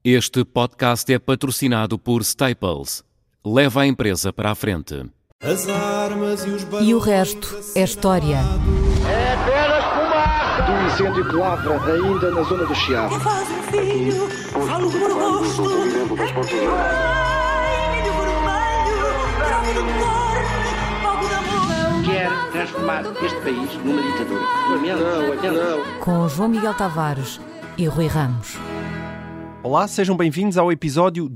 Este podcast é patrocinado por Staples. Leva a empresa para a frente. As armas E o resto é história. É apenas fumaça! Do incêndio que lavra ainda na zona do Chiado. Faz um filho, falo do meu rosto. Ai, milho vermelho, prova do cor, fogo da amor. Quer transformar este país numa ditadura. Não. Com João Miguel Tavares e Rui Ramos. Olá, sejam bem-vindos ao episódio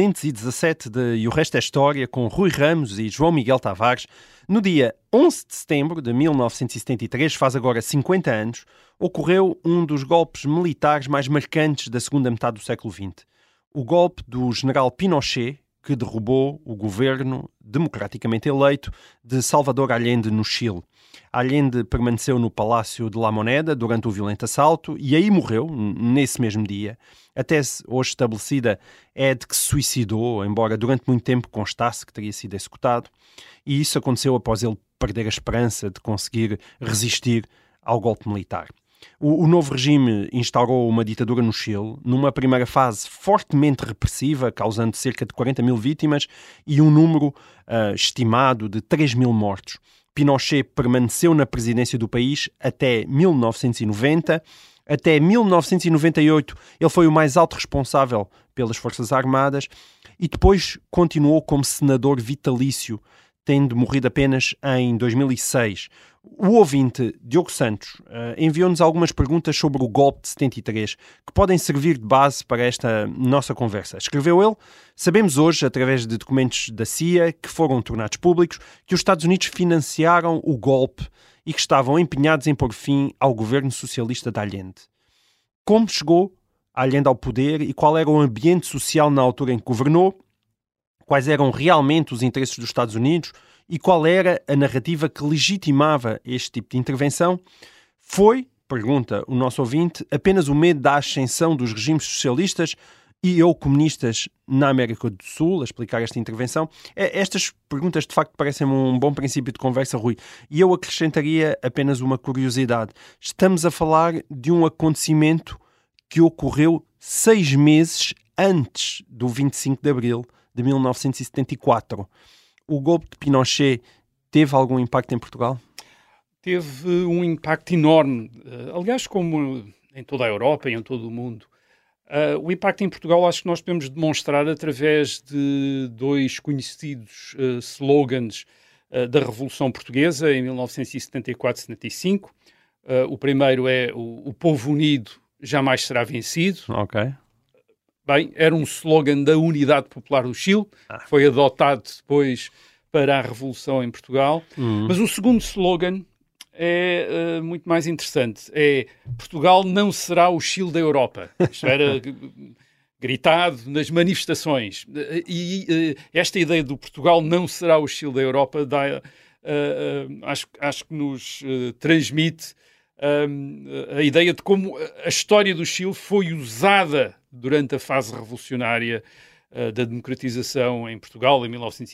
217 de E o Resto é História, com Rui Ramos e João Miguel Tavares. No dia 11 de setembro de 1973, faz agora 50 anos, ocorreu um dos golpes militares mais marcantes da segunda metade do século XX. O golpe do general Pinochet, que derrubou o governo democraticamente eleito de Salvador Allende no Chile. Allende permaneceu no Palácio de La Moneda durante o violento assalto e aí morreu, nesse mesmo dia. A tese hoje estabelecida é de que se suicidou, embora durante muito tempo constasse que teria sido executado. E isso aconteceu após ele perder a esperança de conseguir resistir ao golpe militar. O novo regime instaurou uma ditadura no Chile, numa primeira fase fortemente repressiva, causando cerca de 40 mil vítimas e um número estimado de 3 mil mortos. Pinochet permaneceu na presidência do país até 1990. Até 1998 ele foi o mais alto responsável pelas Forças Armadas e depois continuou como senador vitalício, tendo morrido apenas em 2006. O ouvinte Diogo Santos enviou-nos algumas perguntas sobre o golpe de 73, que podem servir de base para esta nossa conversa. Escreveu ele: sabemos hoje, através de documentos da CIA, que foram tornados públicos, que os Estados Unidos financiaram o golpe e que estavam empenhados em pôr fim ao governo socialista de Allende. Como chegou Allende ao poder e qual era o ambiente social na altura em que governou? Quais eram realmente os interesses dos Estados Unidos e qual era a narrativa que legitimava este tipo de intervenção? Foi, pergunta o nosso ouvinte, apenas o medo da ascensão dos regimes socialistas e ou comunistas na América do Sul, a explicar esta intervenção? Estas perguntas, de facto, parecem-me um bom princípio de conversa, Rui. E eu acrescentaria apenas uma curiosidade. Estamos a falar de um acontecimento que ocorreu 6 meses antes do 25 de Abril de 1974. O golpe de Pinochet teve algum impacto em Portugal? Teve um impacto enorme. Aliás, como em toda a Europa e em todo o mundo. O impacto em Portugal acho que nós podemos demonstrar através de dois conhecidos slogans da Revolução Portuguesa em 1974-75. O primeiro é o povo unido jamais será vencido. Ok. Bem, era um slogan da Unidade Popular do Chile, foi adotado depois para a Revolução em Portugal. Mas o segundo slogan é muito mais interessante. É: Portugal não será o Chile da Europa. Isto era gritado nas manifestações. E esta ideia do Portugal não será o Chile da Europa acho que nos transmite a ideia de como a história do Chile foi usada durante a fase revolucionária da democratização em Portugal, em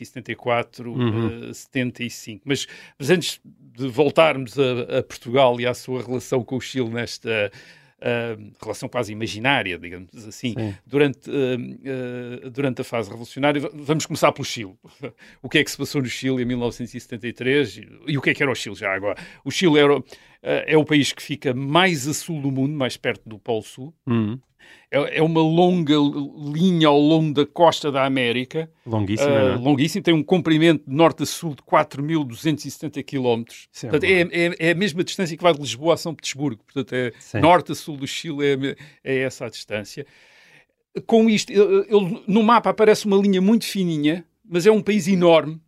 1974-75. Mas antes de voltarmos a Portugal e à sua relação com o Chile nesta relação quase imaginária, digamos assim, durante a fase revolucionária, vamos começar pelo Chile. O que é que se passou no Chile em 1973 e o que era o Chile já agora? O Chile é o país que fica mais a sul do mundo, mais perto do Polo Sul. É uma longa linha ao longo da costa da América. Longuíssima, longuíssima. Tem um comprimento de norte a sul de 4.270 km. Portanto, é a mesma distância que vai de Lisboa a São Petersburgo. Portanto, norte a sul do Chile é essa a distância. Com isto, no mapa aparece uma linha muito fininha, mas é um país enorme.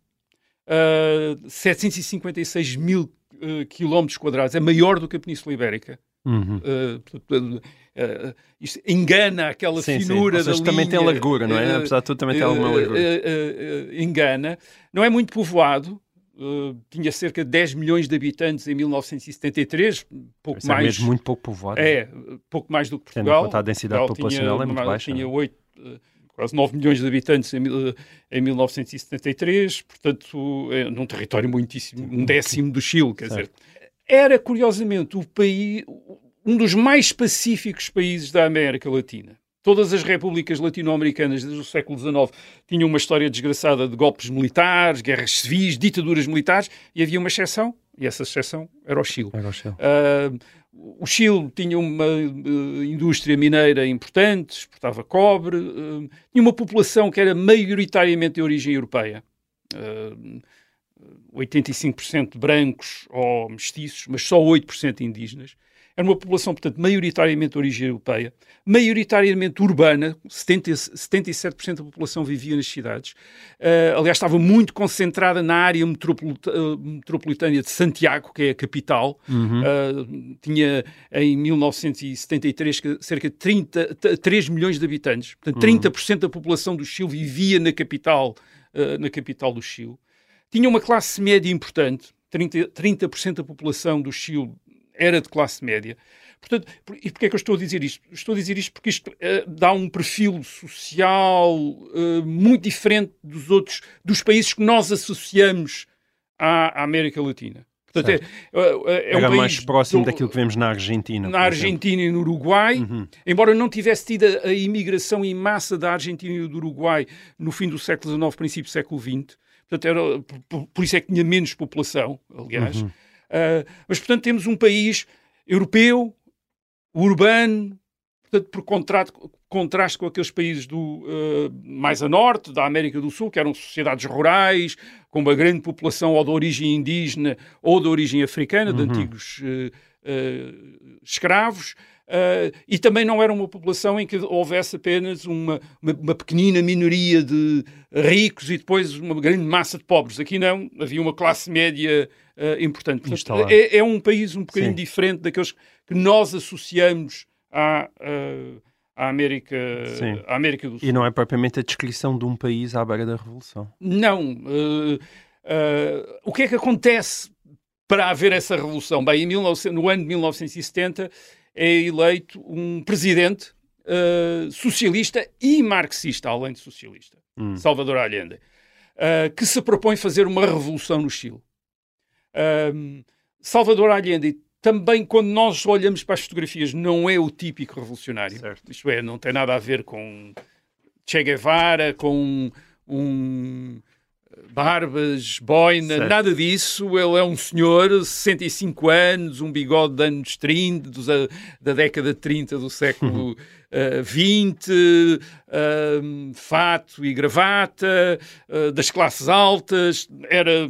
756 mil quilómetros quadrados. É maior do que a Península Ibérica. Isto engana aquela finura da linha. Também tem largura, não é? Apesar de tudo, também tem alguma largura. Engana. Não é muito povoado. Tinha cerca de 10 milhões de habitantes em 1973. Pouco mais. É mesmo muito pouco povoado. Pouco mais do que Portugal. A densidade populacional é muito baixa. Tinha quase 9 milhões de habitantes em 1973. Portanto, num território muitíssimo, um décimo do Chile, quer dizer. Era, curiosamente, um dos mais pacíficos países da América Latina. Todas as repúblicas latino-americanas desde o século XIX tinham uma história desgraçada de golpes militares, guerras civis, ditaduras militares, e havia uma exceção, e essa exceção era o Chile. O Chile tinha uma indústria mineira importante, exportava cobre, tinha uma população que era maioritariamente de origem europeia. 85% brancos ou mestiços, mas só 8% indígenas. Era uma população, portanto, maioritariamente de origem europeia, maioritariamente urbana, 77% da população vivia nas cidades. Aliás, estava muito concentrada na área metropolitana de Santiago, que é a capital. Tinha, em 1973, cerca de 3 milhões de habitantes. Portanto, 30% da população do Chile vivia na capital do Chile. Tinha uma classe média importante, 30% da população do Chile era de classe média. Portanto, e porquê é que eu estou a dizer isto? Estou a dizer isto porque isto dá um perfil social muito diferente dos países que nós associamos à América Latina. Portanto, é um país mais próximo daquilo que vemos na Argentina. Na Argentina e no Uruguai, embora não tivesse tido a imigração em massa da Argentina e do Uruguai no fim do século XIX, princípio do século XX. Portanto, por isso é que tinha menos população, aliás. Mas, portanto, temos um país europeu, urbano, portanto, por contraste com aqueles países mais a norte, da América do Sul, que eram sociedades rurais, com uma grande população ou de origem indígena ou de origem africana, de antigos escravos. E também não era uma população em que houvesse apenas uma pequenina minoria de ricos e depois uma grande massa de pobres. Aqui não, havia uma classe média importante. Portanto, é um país um bocadinho diferente daqueles que nós associamos à América do Sul. E não é propriamente a descrição de um país à beira da Revolução. Não. O que é que acontece para haver essa revolução? Bem, no ano de 1970 é eleito um presidente socialista e marxista, além de socialista, Salvador Allende, que se propõe fazer uma revolução no Chile. Salvador Allende, também quando nós olhamos para as fotografias, não é o típico revolucionário. Certo. Isto é, não tem nada a ver com Che Guevara, com barbas, boina, certo. Nada disso. Ele é um senhor, 65 anos, um bigode de anos 30, da década de 30 do século XX, fato e gravata, das classes altas, era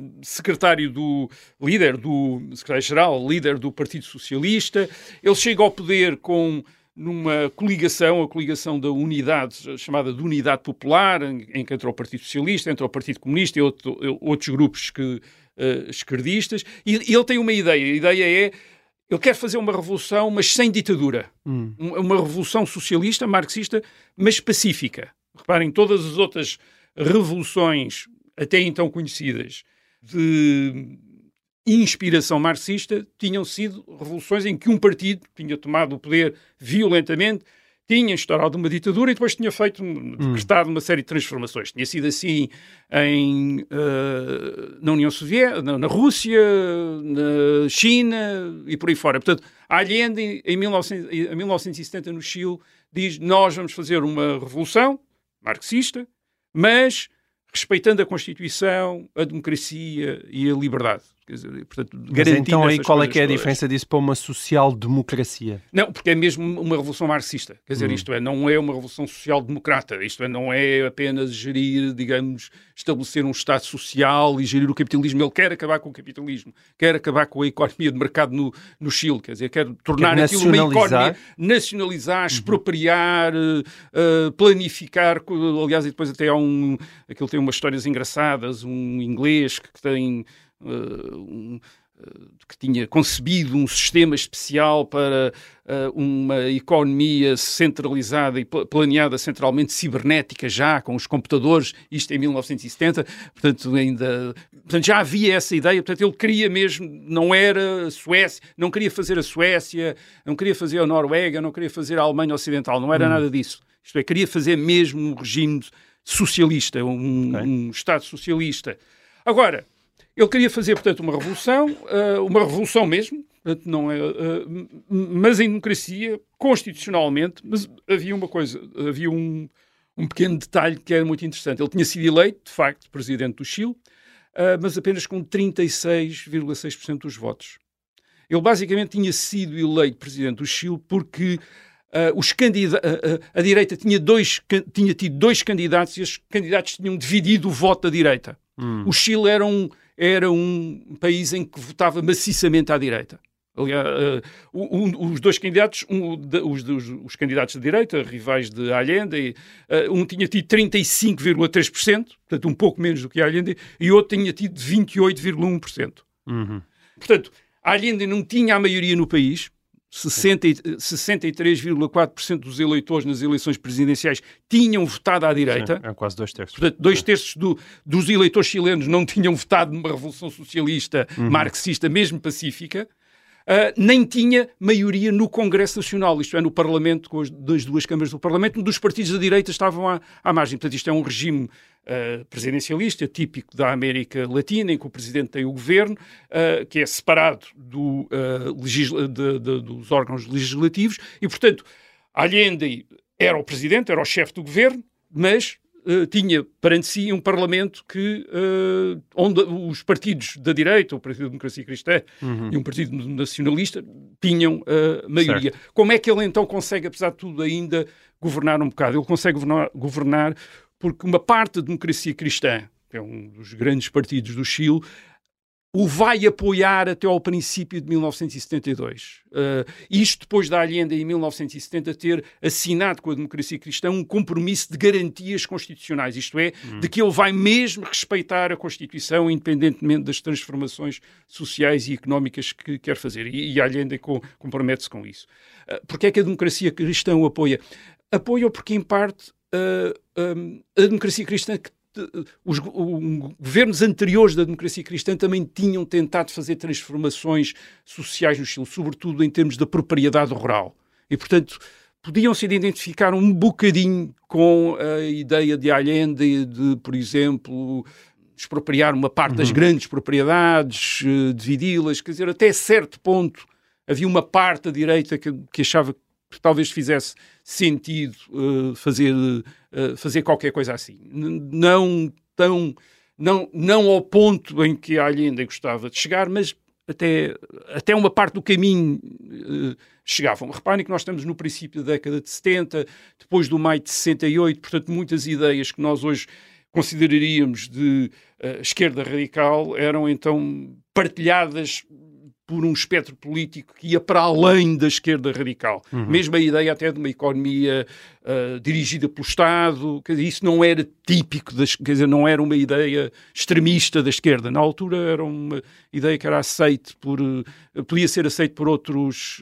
secretário-geral, líder do Partido Socialista. Ele chega ao poder numa coligação, a coligação da Unidade, chamada de Unidade Popular, em que entrou o Partido Socialista, entrou o Partido Comunista e outros grupos esquerdistas, e ele tem uma ideia. A ideia é, ele quer fazer uma revolução, mas sem ditadura. Uma revolução socialista, marxista, mas pacífica. Reparem, todas as outras revoluções, até então conhecidas, de inspiração marxista, tinham sido revoluções em que um partido tinha tomado o poder violentamente, tinha instaurado uma ditadura e depois tinha decretado uma série de transformações. Tinha sido assim na União Soviética, na Rússia, na China e por aí fora. Portanto, Allende, em 1970, no Chile, diz: nós vamos fazer uma revolução marxista, mas respeitando a Constituição, a democracia e a liberdade. Quer dizer, portanto, mas então aí qual é que é a diferença disso para uma social-democracia? Não, porque é mesmo uma revolução marxista. Quer dizer, isto é, não é uma revolução social-democrata. Isto é, não é apenas gerir, digamos, estabelecer um Estado social e gerir o capitalismo. Ele quer acabar com o capitalismo, quer acabar com a economia de mercado no Chile. Quer dizer, quer tornar aquilo uma economia, nacionalizar, expropriar, planificar. Aliás, e depois até há aquilo tem umas histórias engraçadas, um inglês que tem... que tinha concebido um sistema especial para uma economia centralizada e planeada centralmente, cibernética já, com os computadores, isto em 1970, portanto já havia essa ideia, portanto ele queria mesmo, não era a Suécia, não queria fazer a Suécia, não queria fazer a Noruega, não queria fazer a Alemanha Ocidental, não era nada disso, isto é, queria fazer mesmo um regime socialista, um Estado socialista. Agora, ele queria fazer, portanto, uma revolução mesmo, Portanto, não é, mas em democracia, constitucionalmente, mas havia uma coisa, havia um pequeno detalhe que era muito interessante. Ele tinha sido eleito, de facto, presidente do Chile, mas apenas com 36,6% dos votos. Ele basicamente tinha sido eleito presidente do Chile porque a direita tinha tido dois candidatos e os candidatos tinham dividido o voto da direita. O Chile era um país em que votava maciçamente à direita. Aliás, os dois candidatos, os candidatos da direita, rivais de Allende, um tinha tido 35,3%, portanto um pouco menos do que Allende, e o outro tinha tido 28,1%. Portanto, Allende não tinha a maioria no país, 63,4% dos eleitores nas eleições presidenciais tinham votado à direita. Sim, é quase 2/3. Portanto, 2/3 dos eleitores chilenos não tinham votado numa revolução socialista, marxista, mesmo pacífica. Nem tinha maioria no Congresso Nacional, isto é, no Parlamento, com das duas câmaras do Parlamento, onde os partidos da direita estavam à margem. Portanto, isto é um regime presidencialista, típico da América Latina, em que o Presidente tem o governo, que é separado dos órgãos legislativos, e, portanto, Allende era o Presidente, era o chefe do governo, mas tinha perante si um Parlamento onde os partidos da direita, o Partido da Democracia Cristã e um Partido Nacionalista, tinham maioria. Certo. Como é que ele então consegue, apesar de tudo, ainda governar um bocado? Ele consegue governar porque uma parte da Democracia Cristã, que é um dos grandes partidos do Chile, o vai apoiar até ao princípio de 1972. Isto depois da Allende, em 1970, ter assinado com a Democracia Cristã um compromisso de garantias constitucionais, isto é, de que ele vai mesmo respeitar a Constituição, independentemente das transformações sociais e económicas que quer fazer. E Allende compromete-se com isso. Porquê é que a Democracia Cristã o apoia? Apoia-o porque, em parte, a Democracia Cristã... Os governos anteriores da Democracia Cristã também tinham tentado fazer transformações sociais no Chile, sobretudo em termos da propriedade rural. E, portanto, podiam-se identificar um bocadinho com a ideia de Allende de, por exemplo, expropriar uma parte das grandes propriedades, dividi-las. Quer dizer, até certo ponto havia uma parte da direita que achava que talvez fizesse sentido fazer qualquer coisa assim. Não ao ponto em que a Allende gostava de chegar, mas até uma parte do caminho chegavam. Reparem que nós estamos no princípio da década de 70, depois do maio de 68, portanto muitas ideias que nós hoje consideraríamos de esquerda radical eram então partilhadas por um espectro político que ia para além da esquerda radical. Mesmo a ideia até de uma economia dirigida pelo Estado, quer dizer, isso não era típico, quer dizer, não era uma ideia extremista da esquerda. Na altura era uma ideia que era podia ser aceite por outros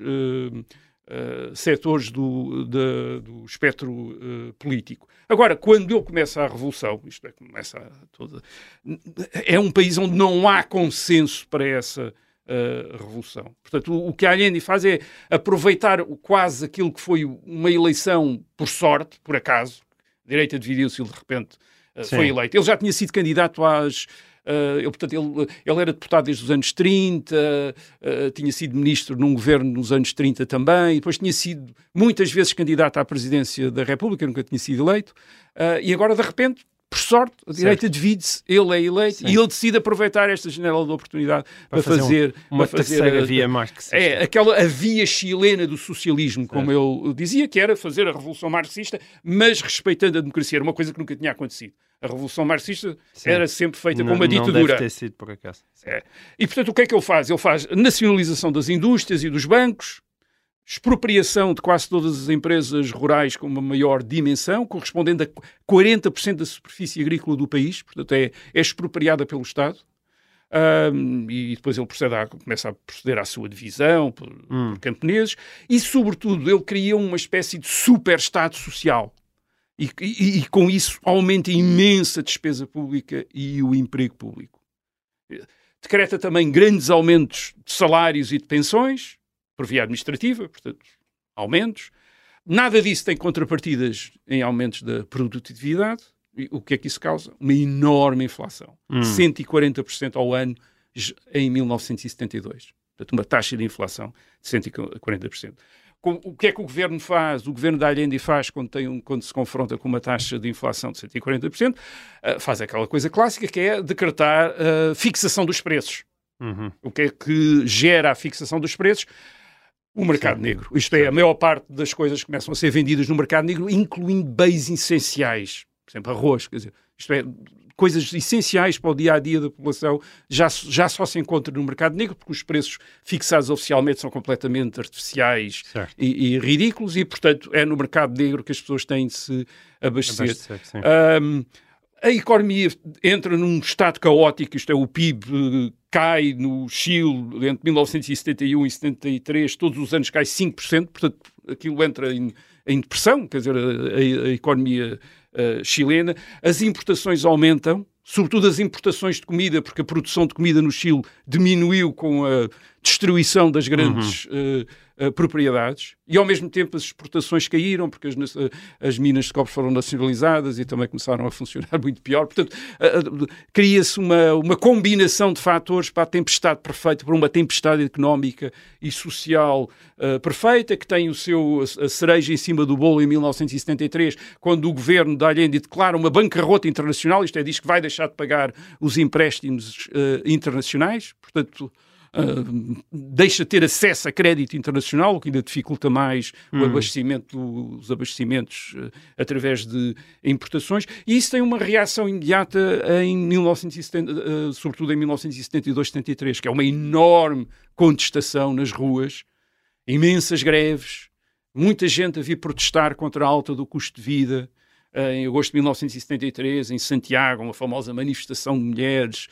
setores do espectro político. Agora, quando ele começa a revolução, isto é, é um país onde não há consenso para essa revolução. Portanto, o que a Allende faz é aproveitar quase aquilo que foi uma eleição por sorte, por acaso. A direita dividiu-se e de repente foi eleito. Ele já tinha sido candidato ele era deputado desde os anos 30, tinha sido ministro num governo nos anos 30 também, e depois tinha sido muitas vezes candidato à presidência da República, nunca tinha sido eleito, e agora de repente, por sorte, a direita divide-se, ele é eleito e ele decide aproveitar esta janela de oportunidade para fazer uma terceira via marxista. A via chilena do socialismo, como eu dizia, que era fazer a revolução marxista, mas respeitando a democracia. Era uma coisa que nunca tinha acontecido. A revolução marxista era sempre feita com uma ditadura. Não deve ter sido por acaso. E, portanto, o que é que ele faz? Ele faz nacionalização das indústrias e dos bancos, expropriação de quase todas as empresas rurais com uma maior dimensão, correspondendo a 40% da superfície agrícola do país, portanto é expropriada pelo Estado, e depois ele começa a proceder à sua divisão por camponeses, e sobretudo ele cria uma espécie de super-Estado social, e com isso aumenta a imensa despesa pública e o emprego público. Decreta também grandes aumentos de salários e de pensões, por via administrativa, portanto, aumentos. Nada disso tem contrapartidas em aumentos da produtividade. E o que é que isso causa? Uma enorme inflação. 140% ao ano em 1972. Portanto, uma taxa de inflação de 140%. O que é que o governo faz? O governo da Allende faz quando se confronta com uma taxa de inflação de 140%, faz aquela coisa clássica que é decretar a fixação dos preços. O que é que gera a fixação dos preços? O mercado negro. Isto é, a maior parte das coisas começam a ser vendidas no mercado negro, incluindo bens essenciais. Por exemplo, arroz. Quer dizer, isto é, coisas essenciais para o dia-a-dia da população já só se encontra no mercado negro, porque os preços fixados oficialmente são completamente artificiais e ridículos, e, portanto, é no mercado negro que as pessoas têm de se abastecer. A economia entra num estado caótico, isto é, o PIB cai no Chile entre 1971 e 73, todos os anos cai 5%, portanto, aquilo entra em depressão, quer dizer, a economia chilena. As importações aumentam, sobretudo as importações de comida, porque a produção de comida no Chile diminuiu com a destruição das grandes propriedades, e ao mesmo tempo as exportações caíram, porque as minas de cobre foram nacionalizadas e também começaram a funcionar muito pior. Portanto, cria-se uma combinação de fatores para a tempestade perfeita, para uma tempestade económica e social perfeita, que tem a cereja em cima do bolo em 1973, quando o governo da Allende declara uma bancarrota internacional, isto é, diz que vai deixar de pagar os empréstimos internacionais, portanto, deixa de ter acesso a crédito internacional, o que ainda dificulta mais os abastecimentos através de importações, e isso tem uma reação imediata em 1970, sobretudo em 1972-73, que é uma enorme contestação nas ruas, imensas greves, muita gente a vir protestar contra a alta do custo de vida. Em agosto de 1973, em Santiago, uma famosa manifestação de mulheres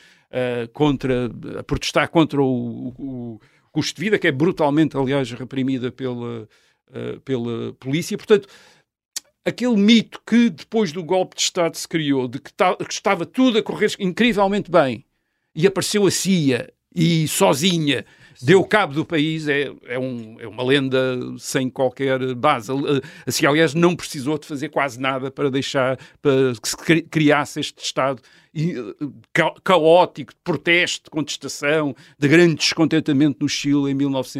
a protestar contra o custo de vida, que é brutalmente, aliás, reprimida pela polícia. Portanto, aquele mito que depois do golpe de Estado se criou, de que estava tudo a correr incrivelmente bem, e apareceu a CIA e sozinha deu cabo do país, é uma lenda sem qualquer base. A CIA, aliás, não precisou de fazer quase nada para que se criasse este estado caótico de protesto, de contestação, de grande descontentamento no Chile em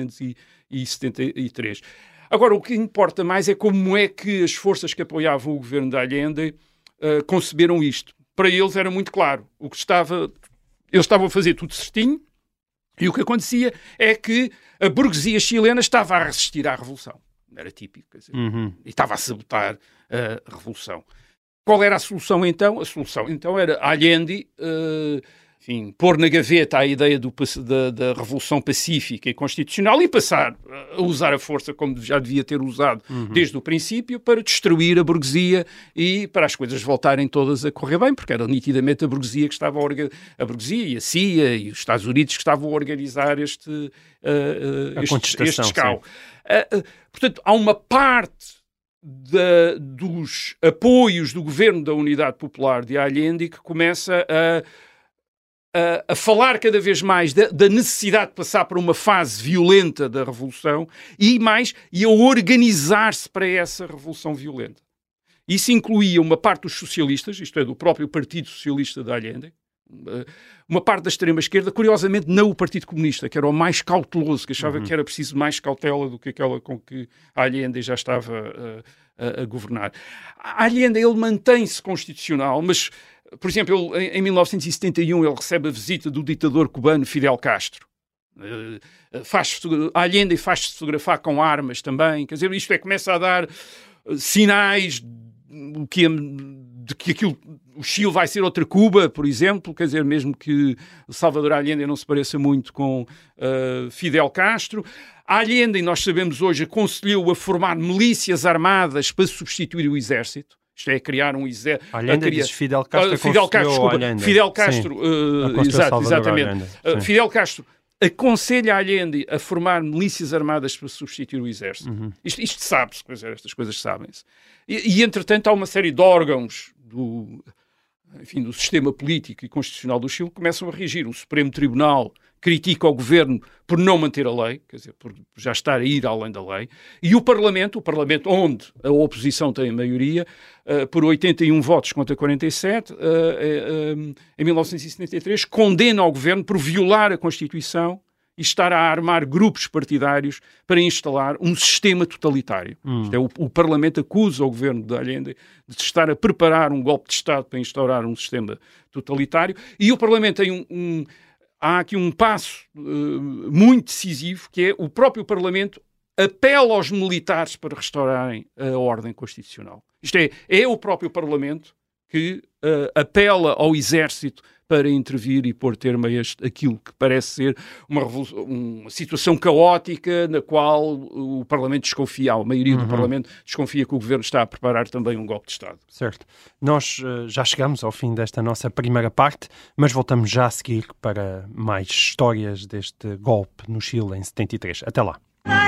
1973. Agora, o que importa mais é como é que as forças que apoiavam o governo da Allende conceberam isto. Para eles era muito claro. Eles estavam a fazer tudo certinho, e o que acontecia é que a burguesia chilena estava a resistir à revolução. Era típico, quer dizer, e estava a sabotar a revolução. Qual era a solução então? A solução então era Allende, pôr na gaveta a ideia da revolução pacífica e constitucional e passar a usar a força como já devia ter usado desde o princípio para destruir a burguesia e para as coisas voltarem todas a correr bem, porque era nitidamente a burguesia que estava a burguesia e a CIA e os Estados Unidos que estavam a organizar este caos. Portanto, há uma parte dos apoios do governo da Unidade Popular de Allende que começa a falar cada vez mais da necessidade de passar por uma fase violenta da revolução e a organizar-se para essa revolução violenta. Isso incluía uma parte dos socialistas, isto é, do próprio Partido Socialista de Allende, uma parte da extrema-esquerda, curiosamente não o Partido Comunista, que era o mais cauteloso, que achava que era preciso mais cautela do que aquela com que Allende já estava a governar. Allende, ele mantém-se constitucional, mas, por exemplo, em 1971 ele recebe a visita do ditador cubano Fidel Castro. Allende faz-se fotografar com armas também, quer dizer, isto começa a dar sinais de que o Chile vai ser outra Cuba, por exemplo, quer dizer, mesmo que Salvador Allende não se pareça muito com Fidel Castro. Allende, nós sabemos hoje, aconselhou a formar milícias armadas para substituir o exército. Isto é, criar um exército... Fidel Castro Fidel Castro, exatamente. Fidel Castro aconselha a Allende a formar milícias armadas para substituir o exército. Isto sabe-se, estas coisas sabem-se. E, entretanto, há uma série de órgãos do sistema político e constitucional do Chile que começam a reagir. O Supremo Tribunal critica o governo por não manter a lei, quer dizer, por já estar a ir além da lei, e o Parlamento onde a oposição tem a maioria, por 81 votos contra 47, em 1973, condena o governo por violar a Constituição e estar a armar grupos partidários para instalar um sistema totalitário. Isto é, o Parlamento acusa o governo de Allende de estar a preparar um golpe de Estado para instaurar um sistema totalitário, e o Parlamento tem há aqui um passo muito decisivo, que é o próprio Parlamento apela aos militares para restaurarem a ordem constitucional. Isto é o próprio Parlamento que apela ao exército para intervir e pôr termo a aquilo que parece ser uma situação caótica na qual o Parlamento desconfia, a maioria do Parlamento desconfia que o Governo está a preparar também um golpe de Estado. Certo. Nós já chegamos ao fim desta nossa primeira parte, mas voltamos já a seguir para mais histórias deste golpe no Chile em 73. Até lá.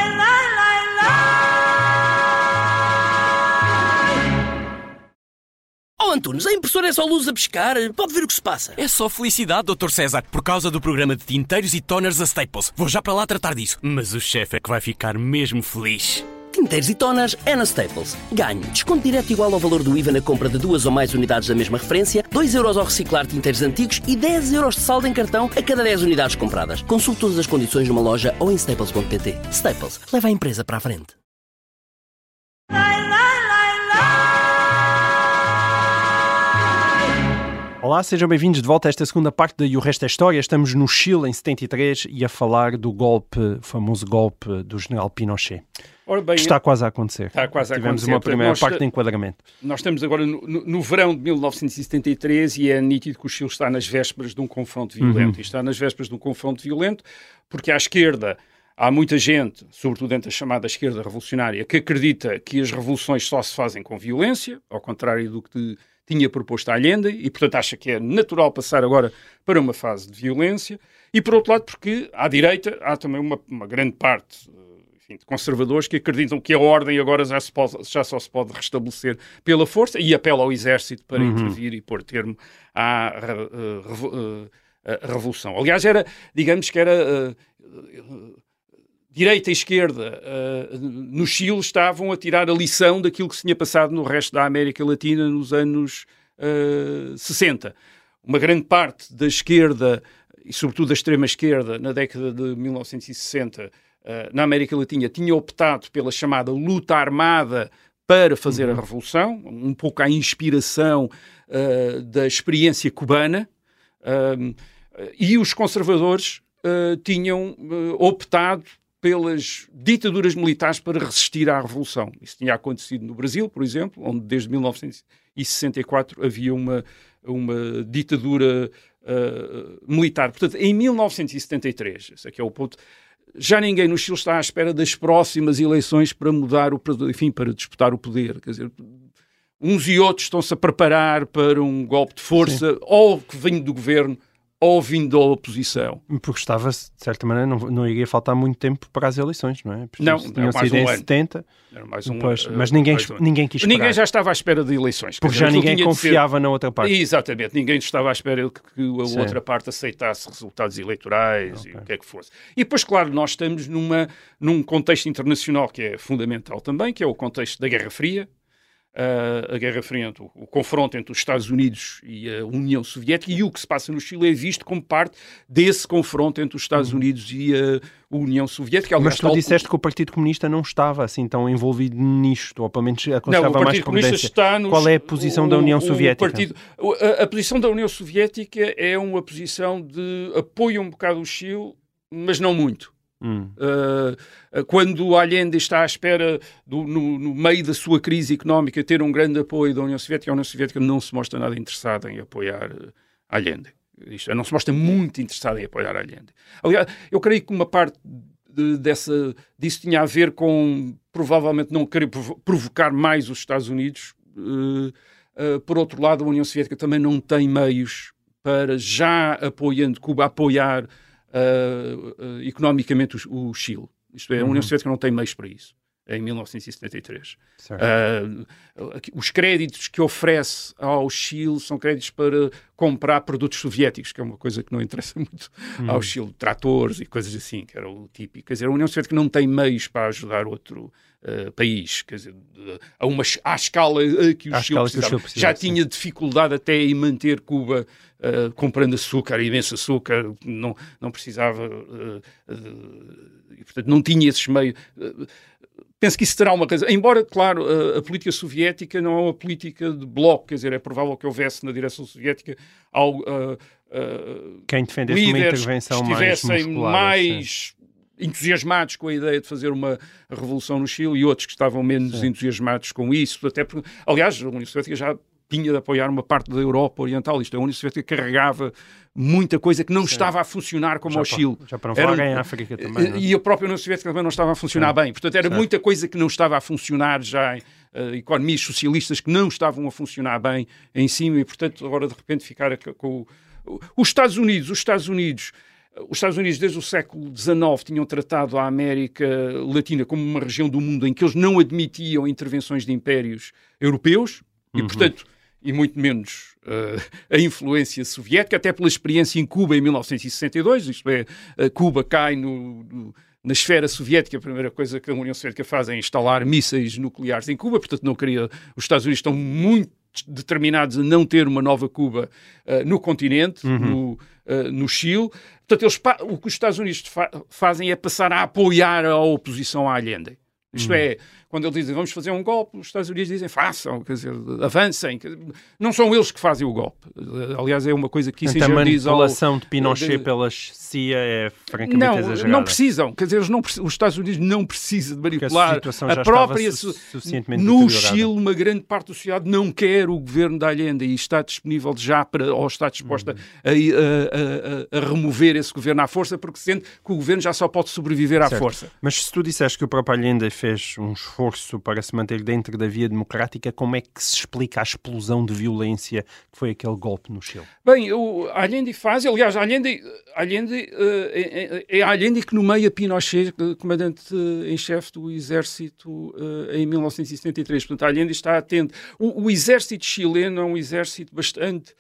Oh, Antunes, a impressora é só luz a piscar. Pode ver o que se passa. É só felicidade, Dr. César, por causa do programa de tinteiros e toners a Staples. Vou já para lá tratar disso. Mas o chefe é que vai ficar mesmo feliz. Tinteiros e toners é na Staples. Ganho. Desconto direto igual ao valor do IVA na compra de 2 ou mais unidades da mesma referência, 2€ ao reciclar tinteiros antigos e 10€ de saldo em cartão a cada 10 unidades compradas. Consulte todas as condições numa loja ou em staples.pt. Staples. Leva a empresa para a frente. Olá, sejam bem-vindos de volta a esta segunda parte da E o Resto é História. Estamos no Chile em 73 e a falar do golpe, o famoso golpe do general Pinochet. Ora bem, está quase a acontecer. Está quase a Tivemos acontecer. uma primeira parte de enquadramento. Nós estamos agora no verão de 1973 e é nítido que o Chile está nas vésperas de um confronto violento. E está nas vésperas de um confronto violento porque à esquerda há muita gente, sobretudo dentro da chamada esquerda revolucionária, que acredita que as revoluções só se fazem com violência, ao contrário do que tinha proposto a Allende, e portanto acha que é natural passar agora para uma fase de violência. E por outro lado, porque à direita há também uma grande parte de conservadores que acreditam que a ordem agora já só se pode restabelecer pela força, e apela ao exército para intervir e pôr termo à revolução. Aliás, digamos que era direita e esquerda no Chile estavam a tirar a lição daquilo que se tinha passado no resto da América Latina nos anos 60. Uma grande parte da esquerda, e sobretudo da extrema-esquerda, na década de 1960, na América Latina, tinha optado pela chamada luta armada para fazer a revolução, um pouco à inspiração da experiência cubana, e os conservadores tinham optado pelas ditaduras militares para resistir à revolução. Isso tinha acontecido no Brasil, por exemplo, onde desde 1964 havia uma ditadura militar. Portanto, em 1973, esse aqui é o ponto, já ninguém no Chile está à espera das próximas eleições para mudar para disputar o poder. Quer dizer, uns e outros estão-se a preparar para um golpe de força, ou que vem do governo, ou vindo da oposição. Porque estava-se, de certa maneira, não iria faltar muito tempo para as eleições, não é? Não, tinham mais sido em ano. 70, era mais um depois, ano. Mas ninguém quis esperar. Ninguém já estava à espera de eleições. Porque já ninguém confiava na outra parte. Exatamente, ninguém estava à espera que a outra parte aceitasse resultados eleitorais e o que é que fosse. E depois, claro, nós estamos num contexto internacional que é fundamental também, que é o contexto da Guerra Fria. A Guerra Fria, o confronto entre os Estados Unidos e a União Soviética, e o que se passa no Chile é visto como parte desse confronto entre os Estados Unidos e a União Soviética. Mas tu disseste que o Partido Comunista não estava assim tão envolvido nisto, ou pelo menos aconselhava mais prudência. Qual é a posição da União Soviética? A posição da União Soviética é uma posição de apoio um bocado ao Chile, mas não muito. Quando Allende está à espera, no meio da sua crise económica, ter um grande apoio da União Soviética, a União Soviética não se mostra nada interessada em apoiar Allende. Isto não se mostra muito interessada em apoiar Allende. Aliás, eu creio que uma parte disso tinha a ver com, provavelmente, não querer provocar mais os Estados Unidos. Por outro lado, a União Soviética também não tem meios para, já apoiando Cuba, apoiar economicamente o Chile. Isto é, a União Soviética não tem meios para isso, em 1973. Os créditos que oferece ao Chile são créditos para comprar produtos soviéticos, que é uma coisa que não interessa muito ao Chile, tratores e coisas assim, que era o típico. Quer dizer, a União Soviética não tem meios para ajudar outro país, quer dizer, à escala que o Chile precisava. Já tinha dificuldade até em manter Cuba comprando açúcar, imenso açúcar, não precisava, e, portanto, não tinha esses meios. Penso que isso terá uma razão. Embora, claro, a política soviética não é uma política de bloco, quer dizer, é provável que houvesse na direção soviética quem defendesse uma intervenção mais muscular, mais entusiasmados com a ideia de fazer uma revolução no Chile e outros que estavam menos entusiasmados com isso, até porque, aliás, a União Soviética já tinha de apoiar uma parte da Europa Oriental, isto é, a União Soviética carregava muita coisa que não estava a funcionar como ao Chile. Já para não falar em África também. Não? E a própria União Soviética também não estava a funcionar bem, portanto era muita coisa que não estava a funcionar já, economias socialistas que não estavam a funcionar bem em cima e, portanto, agora de repente ficar com os Estados Unidos. Os Estados Unidos, desde o século XIX, tinham tratado a América Latina como uma região do mundo em que eles não admitiam intervenções de impérios europeus e, portanto, e muito menos a influência soviética, até pela experiência em Cuba em 1962, isto é, Cuba cai na esfera soviética, a primeira coisa que a União Soviética faz é instalar mísseis nucleares em Cuba, portanto não queria, os Estados Unidos estão muito determinados a não ter uma nova Cuba no continente, no Chile. Portanto, o que os Estados Unidos fazem é passar a apoiar a oposição à Allende. Isto é, quando eles dizem vamos fazer um golpe, os Estados Unidos dizem façam, quer dizer, avancem. Não são eles que fazem o golpe. Aliás, é uma coisa que Kissinger diz... A manipulação de Pinochet pelas CIA é francamente exagerada. Não precisam. Quer dizer, os Estados Unidos não precisam de manipular a própria... No Chile, uma grande parte da sociedade não quer o governo da Allende e está disponível já ou está disposta a remover esse governo à força porque sente que o governo já só pode sobreviver à força. Mas se tu disseste que o próprio Allende fez um esforço para se manter dentro da via democrática, como é que se explica a explosão de violência que foi aquele golpe no Chile? Bem, a Allende faz, aliás, a Allende é a Allende que nomeia Pinochet comandante em chefe do exército em 1973. Portanto, a Allende está atento. O exército chileno é um exército bastante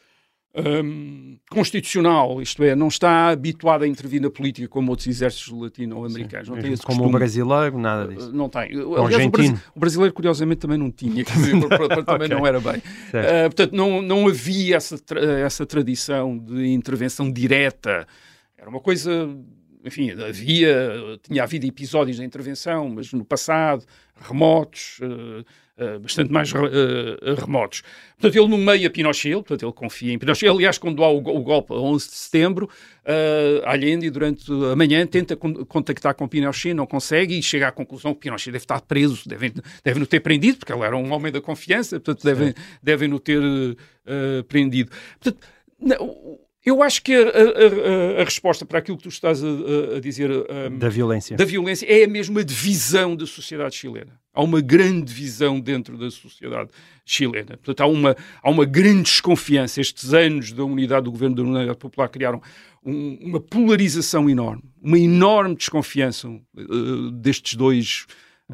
constitucional, isto é, não está habituado a intervir na política como outros exércitos latino-americanos. Não tem esse como o brasileiro, nada disso. Não tem. Aliás, o brasileiro, curiosamente, também não tinha, quer dizer, também não era bem. Portanto, não havia essa tradição de intervenção direta. Era uma coisa... Enfim, tinha havido episódios de intervenção, mas no passado, remotos... bastante mais remotos. Portanto, ele nomeia Pinochet, portanto, ele confia em Pinochet. Aliás, quando há o golpe a 11 de setembro, Allende, durante a manhã, tenta contactar com Pinochet, não consegue e chega à conclusão que Pinochet deve estar preso, devem-no ter prendido, porque ele era um homem da confiança, portanto, devem-no ter prendido. Portanto, eu acho que a resposta para aquilo que tu estás a dizer da violência é a mesma divisão da sociedade chilena. Há uma grande divisão dentro da sociedade chilena. Portanto, há uma grande desconfiança. Estes anos da unidade do governo da Unidade Popular criaram uma polarização enorme, uma enorme desconfiança destes dois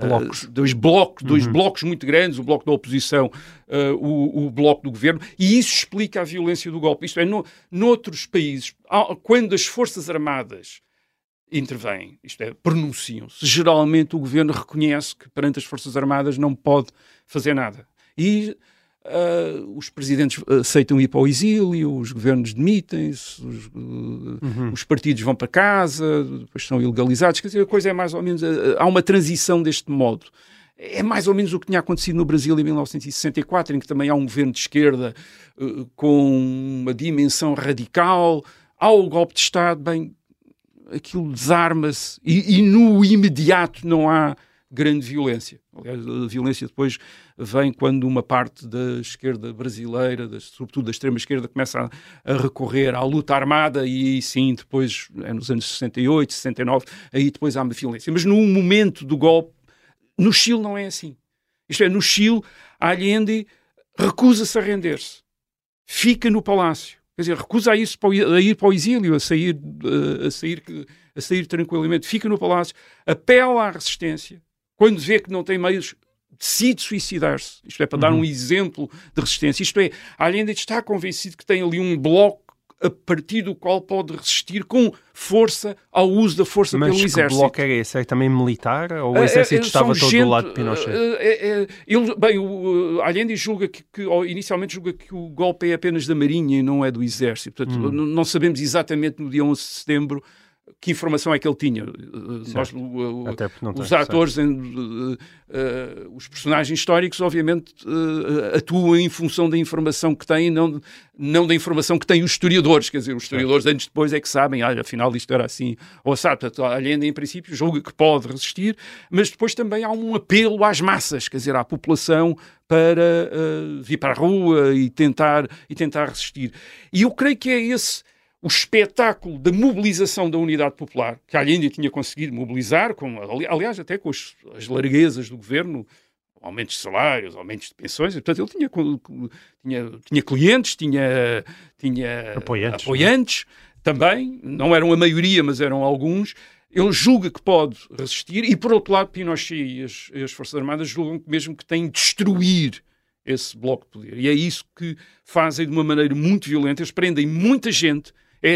blocos muito grandes, o bloco da oposição, o bloco do governo, e isso explica a violência do golpe. Isto é, noutros países, quando as Forças Armadas intervêm, isto é, pronunciam-se, geralmente o governo reconhece que perante as Forças Armadas não pode fazer nada. E os presidentes aceitam ir para o exílio, os governos demitem-se, os partidos vão para casa, depois são ilegalizados. Quer dizer, a coisa é mais ou menos... há uma transição deste modo. É mais ou menos o que tinha acontecido no Brasil em 1964, em que também há um governo de esquerda com uma dimensão radical. Há o golpe de Estado, bem, aquilo desarma-se e no imediato não há grande violência. Aliás, a violência depois vem quando uma parte da esquerda brasileira, sobretudo da extrema-esquerda, começa a recorrer à luta armada e aí sim, depois, nos anos 68, 69, aí depois há uma violência. Mas no momento do golpe, no Chile não é assim. Isto é, no Chile, a Allende recusa-se a render-se. Fica no palácio. Quer dizer, recusa a ir para o exílio, a sair tranquilamente. Fica no palácio, apela à resistência. Quando vê que não tem meios, decide suicidar-se. Isto é, para dar um exemplo de resistência. Isto é, a Allende está convencido que tem ali um bloco a partir do qual pode resistir com força ao uso da força pelo exército. Mas que bloco era esse? É também militar? Ou o exército estava todo do lado de Pinochet? Allende julga inicialmente julga que o golpe é apenas da Marinha e não é do exército. Portanto, não sabemos exatamente no dia 11 de setembro que informação é que ele tinha. Os atores, os personagens históricos, obviamente, atuam em função da informação que têm, não da informação que têm os historiadores. Quer dizer, os historiadores antes de depois é que sabem, afinal isto era assim. Ou sabe, portanto, Allende, em princípio, julga que pode resistir, mas depois também há um apelo às massas, quer dizer, à população para vir para a rua e tentar resistir. E eu creio que é esse o espetáculo da mobilização da unidade popular, que Allende tinha conseguido mobilizar, aliás, até com as larguezas do governo, aumentos de salários, aumentos de pensões, e, portanto, ele tinha clientes, tinha apoiantes também, não eram a maioria, mas eram alguns. Ele julga que pode resistir, e, por outro lado, Pinochet e as Forças Armadas julgam mesmo que têm de destruir esse bloco de poder. E é isso que fazem de uma maneira muito violenta. Eles prendem muita gente.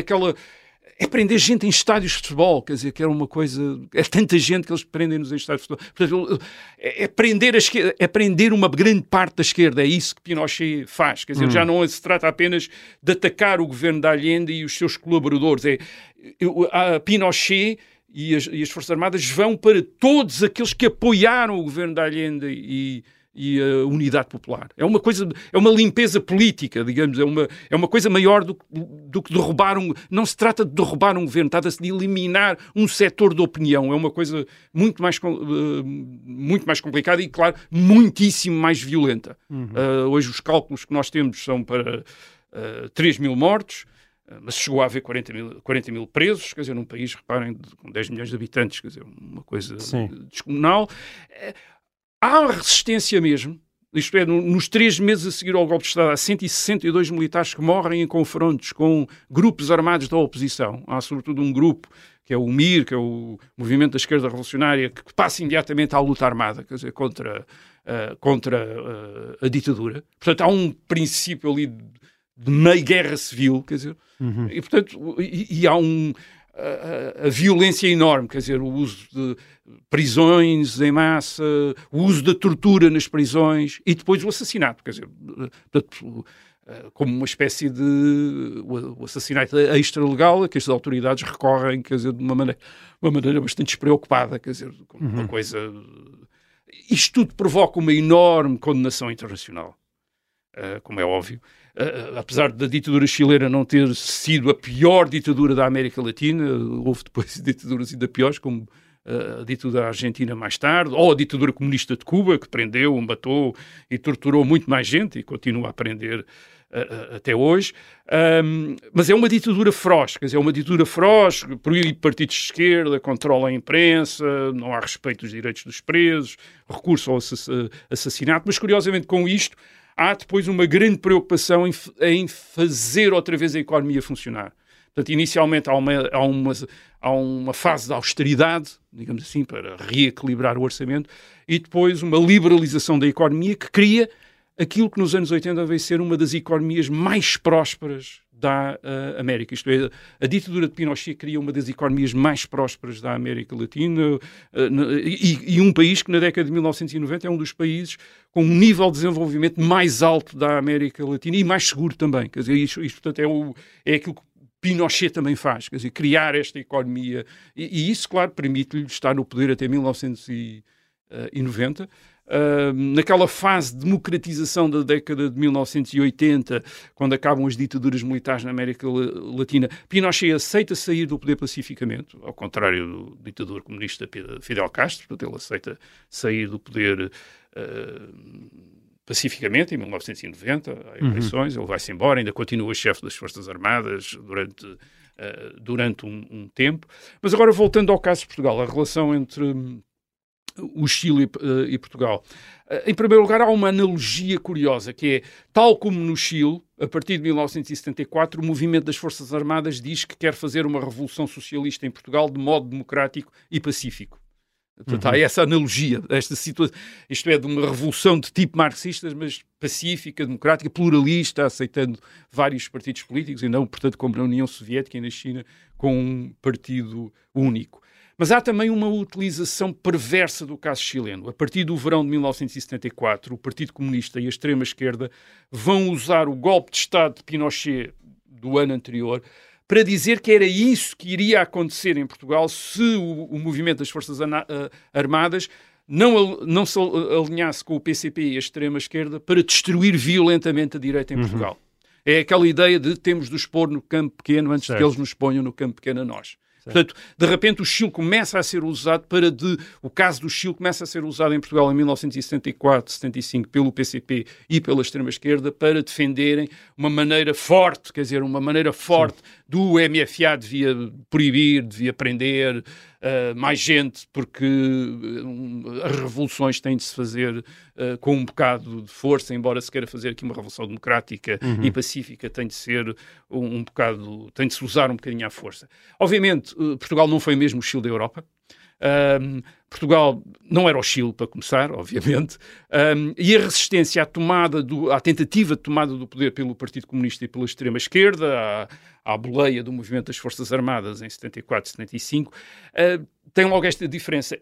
É prender gente em estádios de futebol, quer dizer, que era uma coisa... É tanta gente que eles prendem-nos em estádios de futebol. Portanto, é prender a esquerda, é prender uma grande parte da esquerda. É isso que Pinochet faz. Quer dizer, já não se trata apenas de atacar o governo de Allende e os seus colaboradores. A Pinochet e as Forças Armadas vão para todos aqueles que apoiaram o governo de Allende e a unidade popular. É uma limpeza política, digamos, é uma coisa maior do que derrubar não se trata de derrubar um governo, trata-se de eliminar um setor de opinião. É uma coisa muito mais complicada e, claro, muitíssimo mais violenta. Hoje os cálculos que nós temos são para 3 mil mortos, mas chegou a haver 40 mil presos, quer dizer, num país, reparem, com 10 milhões de habitantes, quer dizer, uma coisa descomunal. Há resistência mesmo, isto é, nos 3 meses a seguir ao golpe de Estado, há 162 militares que morrem em confrontos com grupos armados da oposição. Há sobretudo um grupo, que é o MIR, que é o Movimento da Esquerda Revolucionária, que passa imediatamente à luta armada, quer dizer, contra a ditadura. Portanto, há um princípio ali de meio guerra civil, quer dizer, e portanto, há a violência enorme, quer dizer, o uso de prisões em massa, o uso da tortura nas prisões e depois o assassinato, quer dizer, portanto, como uma espécie de o assassinato extralegal a que as autoridades recorrem, quer dizer, de uma maneira bastante despreocupada, quer dizer, como uma coisa... Isto tudo provoca uma enorme condenação internacional, como é óbvio. Apesar da ditadura chilena não ter sido a pior ditadura da América Latina, houve depois ditaduras ainda piores, como a ditadura argentina mais tarde, ou a ditadura comunista de Cuba, que prendeu, matou e torturou muito mais gente e continua a prender até hoje. Mas é uma ditadura feroz, quer dizer, é uma ditadura feroz, proíbe partidos de esquerda, controla a imprensa, não há respeito dos direitos dos presos, recurso ao assassinato, mas curiosamente com isto há depois uma grande preocupação em fazer outra vez a economia funcionar. Portanto, inicialmente há uma fase de austeridade, digamos assim, para reequilibrar o orçamento, e depois uma liberalização da economia que cria aquilo que nos anos 80 veio ser uma das economias mais prósperas da América. Isto é, a ditadura de Pinochet cria uma das economias mais prósperas da América Latina e um país que na década de 1990 é um dos países com um nível de desenvolvimento mais alto da América Latina e mais seguro também. Quer dizer, isto portanto, é aquilo que Pinochet também faz, quer dizer, criar esta economia. E isso, claro, permite-lhe estar no poder até 1990. Naquela fase de democratização da década de 1980, quando acabam as ditaduras militares na América Latina, Pinochet aceita sair do poder pacificamente, ao contrário do ditador comunista Fidel Castro. Portanto, ele aceita sair do poder pacificamente, em 1990, há eleições, ele vai-se embora, ainda continua chefe das Forças Armadas durante um tempo. Mas agora, voltando ao caso de Portugal, a relação entre o Chile e Portugal. Em primeiro lugar, há uma analogia curiosa, que é, tal como no Chile, a partir de 1974, o movimento das Forças Armadas diz que quer fazer uma revolução socialista em Portugal de modo democrático e pacífico. Portanto, há essa analogia, esta situação, isto é, de uma revolução de tipo marxista, mas pacífica, democrática, pluralista, aceitando vários partidos políticos, e não, portanto, como na União Soviética e na China, com um partido único. Mas há também uma utilização perversa do caso chileno. A partir do verão de 1974, o Partido Comunista e a extrema-esquerda vão usar o golpe de Estado de Pinochet do ano anterior para dizer que era isso que iria acontecer em Portugal se o movimento das Forças Armadas não se alinhasse com o PCP e a extrema-esquerda para destruir violentamente a direita em Portugal. É aquela ideia de temos de os pôr no campo pequeno antes de que eles nos ponham no campo pequeno a nós. Portanto, de repente o Chile começa a ser usado o caso do Chile começa a ser usado em Portugal em 1974, 75 pelo PCP e pela extrema-esquerda para defenderem uma maneira forte, quer dizer, uma maneira forte do MFA devia proibir, devia prender mais gente, porque as revoluções têm de se fazer com um bocado de força, embora se queira fazer aqui uma revolução democrática e pacífica, tem de ser tem de se usar um bocadinho à força. Obviamente, Portugal não foi mesmo o Chile da Europa. Portugal não era o Chile, para começar, obviamente, e a resistência à tentativa de tomada do poder pelo Partido Comunista e pela extrema-esquerda, à boleia do movimento das Forças Armadas em 74, 75, tem logo esta diferença.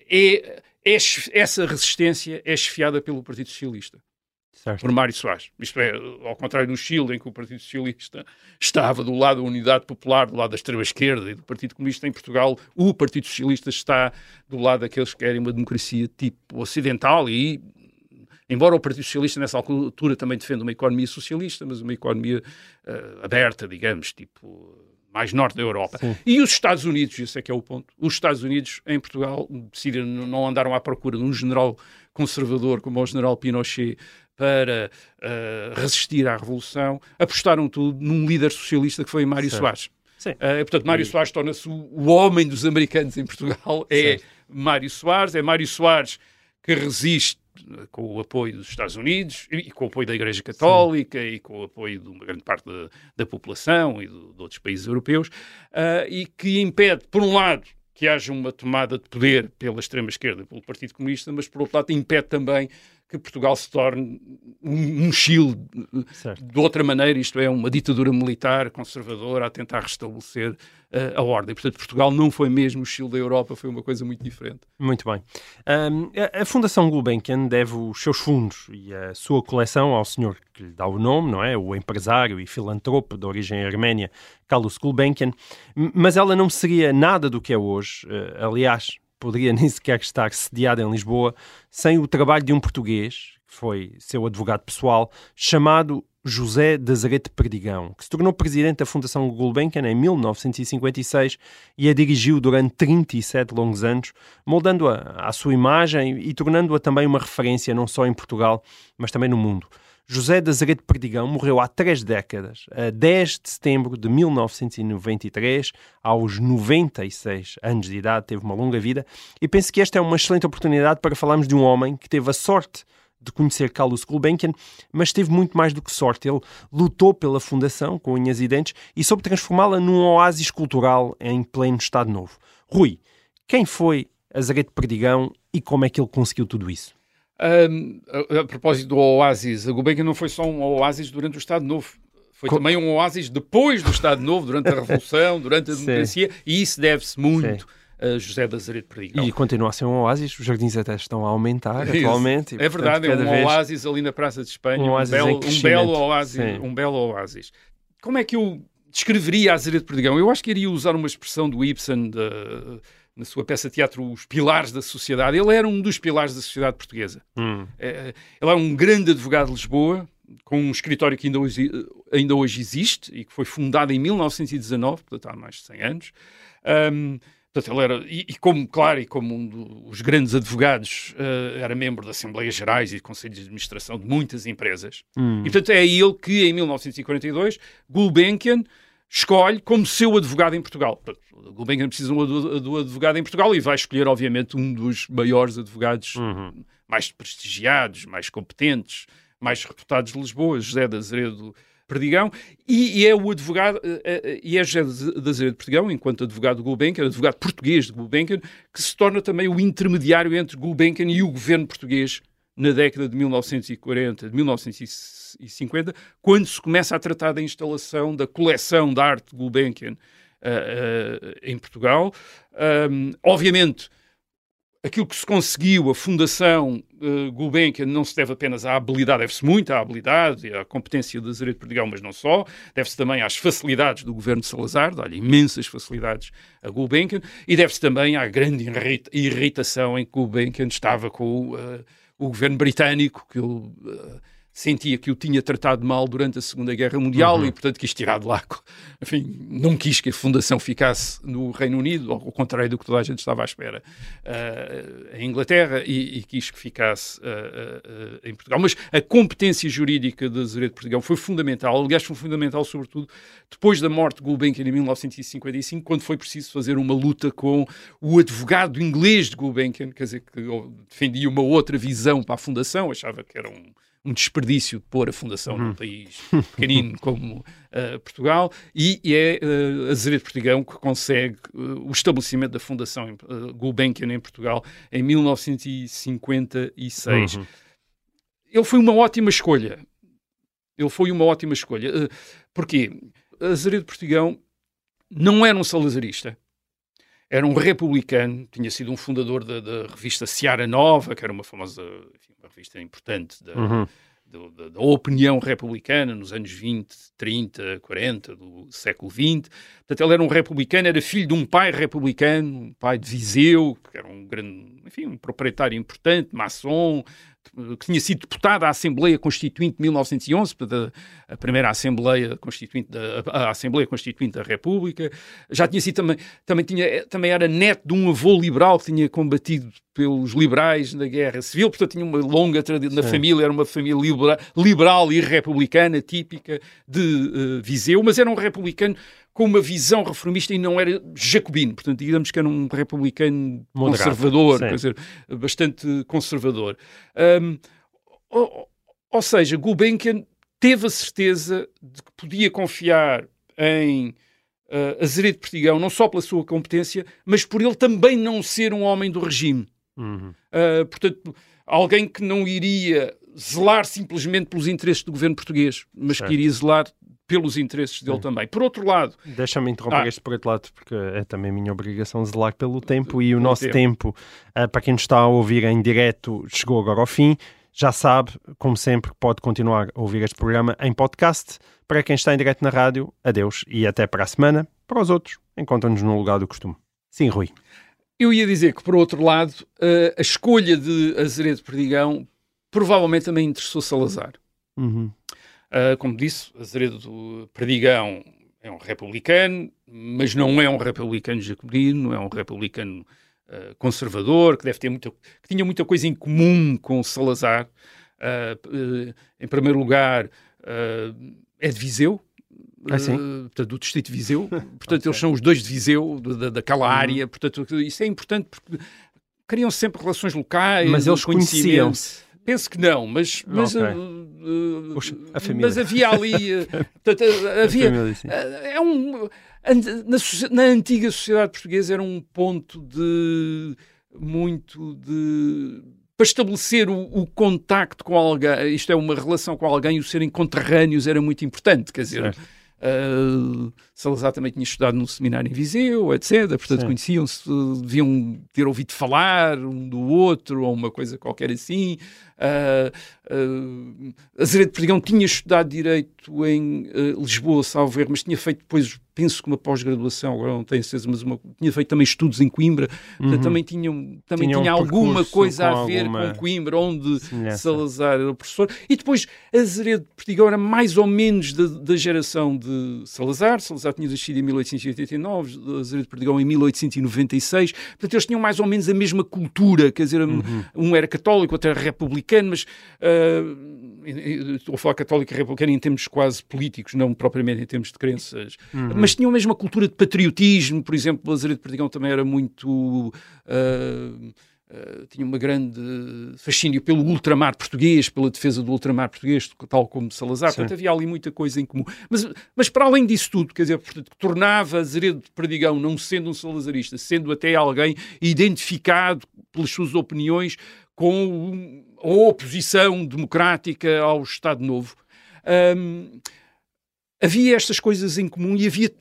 Essa resistência é chefiada pelo Partido Socialista. Certo. Por Mário Soares. Isto é, ao contrário do Chile, em que o Partido Socialista estava do lado da Unidade Popular, do lado da extrema-esquerda e do Partido Comunista, em Portugal, o Partido Socialista está do lado daqueles que querem uma democracia tipo ocidental e, embora o Partido Socialista nessa altura também defenda uma economia socialista, mas uma economia aberta, digamos, tipo mais norte da Europa. Sim. E os Estados Unidos, esse é que é o ponto, os Estados Unidos em Portugal decidiram, não andaram à procura de um general conservador como o general Pinochet para resistir à Revolução, apostaram tudo num líder socialista que foi Mário Soares. Portanto, Mário Soares torna-se o homem dos americanos em Portugal, é Mário Soares que resiste com o apoio dos Estados Unidos e com o apoio da Igreja Católica e com o apoio de uma grande parte da população e de outros países europeus, e que impede, por um lado, que haja uma tomada de poder pela extrema-esquerda, pelo Partido Comunista, mas, por outro lado, impede também que Portugal se torne um Chile de outra maneira, isto é, uma ditadura militar conservadora a tentar restabelecer a ordem. Portanto, Portugal não foi mesmo o Chile da Europa, foi uma coisa muito diferente. Muito bem. A Fundação Gulbenkian deve os seus fundos e a sua coleção ao senhor que lhe dá o nome, não é? O empresário e filantropo de origem arménia, Carlos Gulbenkian, mas ela não seria nada do que é hoje, aliás, poderia nem sequer estar sediada em Lisboa, sem o trabalho de um português, que foi seu advogado pessoal, chamado José de Azeredo Perdigão, que se tornou presidente da Fundação Gulbenkian em 1956 e a dirigiu durante 37 longos anos, moldando-a à sua imagem e tornando-a também uma referência não só em Portugal, mas também no mundo. José de Azeredo Perdigão morreu há 3 décadas, a 10 de setembro de 1993, aos 96 anos de idade, teve uma longa vida, e penso que esta é uma excelente oportunidade para falarmos de um homem que teve a sorte de conhecer Carlos Gulbenkian, mas teve muito mais do que sorte. Ele lutou pela fundação com unhas e dentes e soube transformá-la num oásis cultural em pleno Estado Novo. Rui, quem foi Azeredo Perdigão e como é que ele conseguiu tudo isso? A propósito do oásis, a Gulbenkian não foi só um oásis durante o Estado Novo. Foi também um oásis depois do Estado Novo, durante a Revolução, durante a democracia, e isso deve-se muito a José de Azeredo Perdigão. E continua a ser um oásis, os jardins até estão a aumentar atualmente. É verdade, é um oásis ali na Praça de Espanha, um belo oásis. Como é que eu descreveria Azeredo Perdigão? Eu acho que iria usar uma expressão do Ibsen, na sua peça de teatro Os Pilares da Sociedade. Ele era um dos pilares da sociedade portuguesa. Ele é um grande advogado de Lisboa, com um escritório que ainda hoje existe e que foi fundado em 1919, portanto há mais de 100 anos. Portanto, ele era, como um dos grandes advogados, era membro da Assembleias Gerais e de Conselhos de Administração de muitas empresas. E, portanto, é ele que, em 1942, Gulbenkian escolhe como seu advogado em Portugal. Portanto, Gulbenkian precisa do advogado em Portugal e vai escolher, obviamente, um dos maiores advogados mais prestigiados, mais competentes, mais reputados de Lisboa, José de Azeredo Perdigão, e é o advogado, e é José de Azeredo Perdigão, enquanto advogado de Gulbenkian, advogado português de Gulbenkian, que se torna também o intermediário entre Gulbenkian e o governo português na década de 1940, de 1950, quando se começa a tratar da instalação da coleção de arte de Gulbenkian em Portugal. Obviamente, aquilo que se conseguiu, a Fundação Gulbenkian, não se deve apenas à habilidade, deve-se muito à habilidade e à competência de Azeredo Perdigão, mas não só, deve-se também às facilidades do governo de Salazar, dá-lhe imensas facilidades a Gulbenkian, e deve-se também à grande irritação em que Gulbenkian estava com o governo britânico, que ele sentia que o tinha tratado mal durante a Segunda Guerra Mundial e, portanto, quis tirar de lá. Enfim, não quis que a Fundação ficasse no Reino Unido, ao contrário do que toda a gente estava à espera, em Inglaterra, e quis que ficasse em Portugal. Mas a competência jurídica de Azeredo Perdigão foi fundamental, aliás, foi fundamental, sobretudo, depois da morte de Gulbenkian em 1955, quando foi preciso fazer uma luta com o advogado inglês de Gulbenkian, quer dizer, que defendia uma outra visão para a Fundação, achava que era um desperdício de pôr a Fundação num país pequenino como Portugal, e é Azeredo Perdigão que consegue o estabelecimento da Fundação Gulbenkian em Portugal em 1956. Ele foi uma ótima escolha. Porquê? Azeredo Perdigão não era um salazarista. Era um republicano, tinha sido um fundador da revista Seara Nova, que era uma famosa, enfim, uma revista importante da opinião republicana nos anos 20, 30, 40 do século XX. Portanto, ele era um republicano, era filho de um pai republicano, um pai de Viseu, que era um grande, enfim, um proprietário importante, maçom, que tinha sido deputado à Assembleia Constituinte de 1911, a primeira Assembleia Constituinte da República. Já tinha sido também era neto de um avô liberal que tinha combatido pelos liberais na Guerra Civil, portanto tinha uma longa tradição na família, era uma família liberal e republicana típica de Viseu, mas era um republicano com uma visão reformista e não era jacobino, portanto digamos que era um republicano moderado, conservador, quer dizer, bastante conservador. Ou seja, Gulbenkian teve a certeza de que podia confiar em Azeredo Perdigão, não só pela sua competência, mas por ele também não ser um homem do regime. Portanto, alguém que não iria zelar simplesmente pelos interesses do governo português, mas que iria zelar pelos interesses dele também. Por outro lado... Deixa-me interromper este por outro lado, porque é também a minha obrigação zelar pelo tempo, e o nosso tempo, para quem nos está a ouvir em direto, chegou agora ao fim. Já sabe, como sempre, pode continuar a ouvir este programa em podcast. Para quem está em direto na rádio, adeus e até para a semana. Para os outros, encontra-nos no lugar do costume. Sim, Rui. Eu ia dizer que, por outro lado, a escolha de Azeredo Perdigão provavelmente também interessou Salazar. Como disse, Azeredo Perdigão é um republicano, mas não é um republicano jacobino, é um republicano conservador, que tinha muita coisa em comum com Salazar. Em primeiro lugar, é de Viseu, portanto, do distrito de Viseu. Portanto, eles são os dois de Viseu, daquela área. Portanto, isso é importante porque criam sempre relações locais. Mas eles conheciam-se. Penso que não, mas havia ali... portanto, na antiga sociedade portuguesa era um ponto para estabelecer o contacto com alguém, isto é, uma relação com alguém, e o serem conterrâneos era muito importante, quer dizer... Salazar também tinha estudado num seminário em Viseu, etc. Portanto, conheciam-se, deviam ter ouvido falar um do outro, ou uma coisa qualquer assim. Azeredo Perdigão tinha estudado Direito em Lisboa, salvo erro, mas tinha feito depois, penso que uma pós-graduação, agora não tenho certeza, mas tinha feito também estudos em Coimbra. Portanto, também tinha alguma coisa a ver com Coimbra, onde Salazar era o professor. E depois, Azeredo Perdigão era mais ou menos da geração de Salazar. Salazar tinha nascido em 1889, Azeredo Perdigão em 1896. Portanto, eles tinham mais ou menos a mesma cultura, quer dizer, um era católico, outro era republicano, mas estou a falar católico e republicano em termos quase políticos, não propriamente em termos de crenças, mas tinham a mesma cultura de patriotismo. Por exemplo, Azeredo Perdigão também era muito tinha uma grande fascínio pelo ultramar português, pela defesa do ultramar português, tal como Salazar. Portanto, havia ali muita coisa em comum. Mas para além disso tudo, quer dizer, portanto, tornava Azeredo de Perdigão, não sendo um salazarista, sendo até alguém identificado pelas suas opiniões com a oposição democrática ao Estado Novo. Havia estas coisas em comum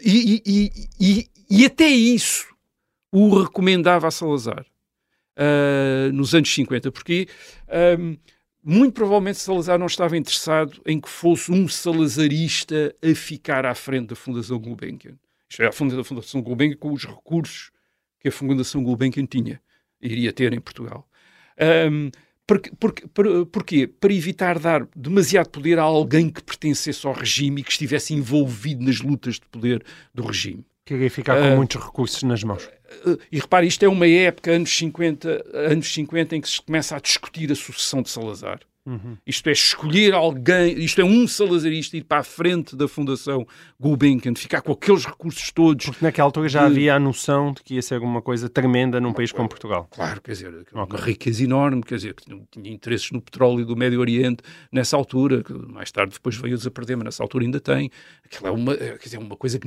e até isso o recomendava a Salazar. Nos anos 50, porque muito provavelmente Salazar não estava interessado em que fosse um salazarista a ficar à frente da Fundação Gulbenkian. Isto é, a Fundação Gulbenkian com os recursos que a Fundação Gulbenkian iria ter em Portugal. Porquê? Para evitar dar demasiado poder a alguém que pertencesse ao regime e que estivesse envolvido nas lutas de poder do regime. Queria ficar com muitos recursos nas mãos. E repare, isto é uma época, anos 50, em que se começa a discutir a sucessão de Salazar. Isto é, escolher alguém, isto é, um salazarista ir para a frente da Fundação Gulbenkian, ficar com aqueles recursos todos. Porque naquela altura já havia a noção de que ia ser alguma coisa tremenda num país como Portugal. Claro, quer dizer, uma riqueza enorme, quer dizer, que tinha interesses no petróleo do Médio Oriente nessa altura, que mais tarde depois veio-os a perder, mas nessa altura ainda tem. Aquilo é uma coisa que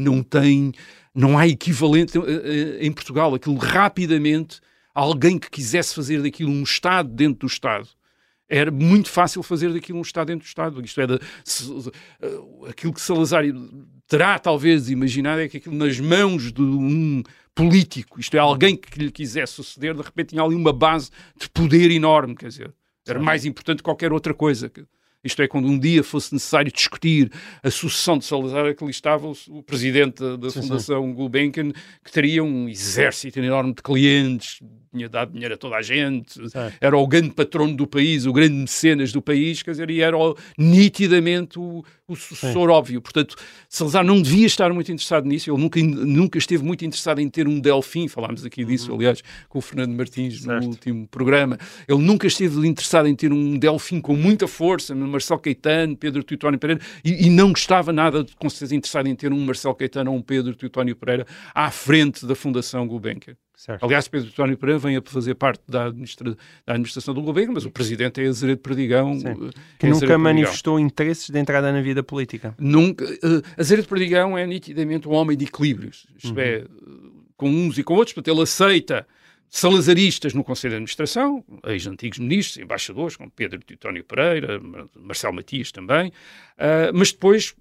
não há equivalente em Portugal. Aquilo rapidamente, alguém que quisesse fazer daquilo um Estado dentro do Estado, era muito fácil fazer daquilo um Estado dentro do Estado. Isto é, aquilo que Salazar terá talvez imaginado é que aquilo nas mãos de um político, isto é, alguém que lhe quisesse suceder, de repente tinha ali uma base de poder enorme, quer dizer, era mais importante que qualquer outra coisa. Isto é, quando um dia fosse necessário discutir a sucessão de Salazar, que ali estava o presidente da Fundação Gulbenkian, que teria um exército enorme de clientes, tinha dado dinheiro a toda a gente, era o grande patrono do país, o grande mecenas do país, quer dizer, e era nitidamente o sucessor óbvio. Portanto, Salazar não devia estar muito interessado nisso, ele nunca esteve muito interessado em ter um Delfim, falámos aqui disso, aliás, com o Fernando Martins no último programa, ele nunca esteve interessado em ter um Delfim com muita força, Marcelo Caetano, Pedro Teotónio Pereira, e não gostava nada de, com certeza, interessado em ter um Marcelo Caetano ou um Pedro Teotónio Pereira à frente da Fundação Gulbenkian. Certo. Aliás, Pedro Teotónio Pereira vem a fazer parte da administração do Gulbenkian, mas o presidente é Azeredo de Perdigão. Que nunca manifestou interesses de entrada na vida política. Nunca. Azeredo de Perdigão é nitidamente um homem de equilíbrios. Isto é, com uns e com outros, portanto, ele aceita salazaristas no Conselho de Administração, ex-antigos ministros, embaixadores, como Pedro Teotónio Pereira, Marcelo Matias também, mas depois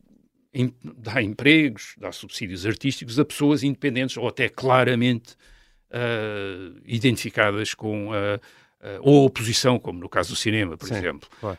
dá empregos, dá subsídios artísticos a pessoas independentes ou até claramente identificadas com a oposição, como no caso do cinema, por exemplo. Claro.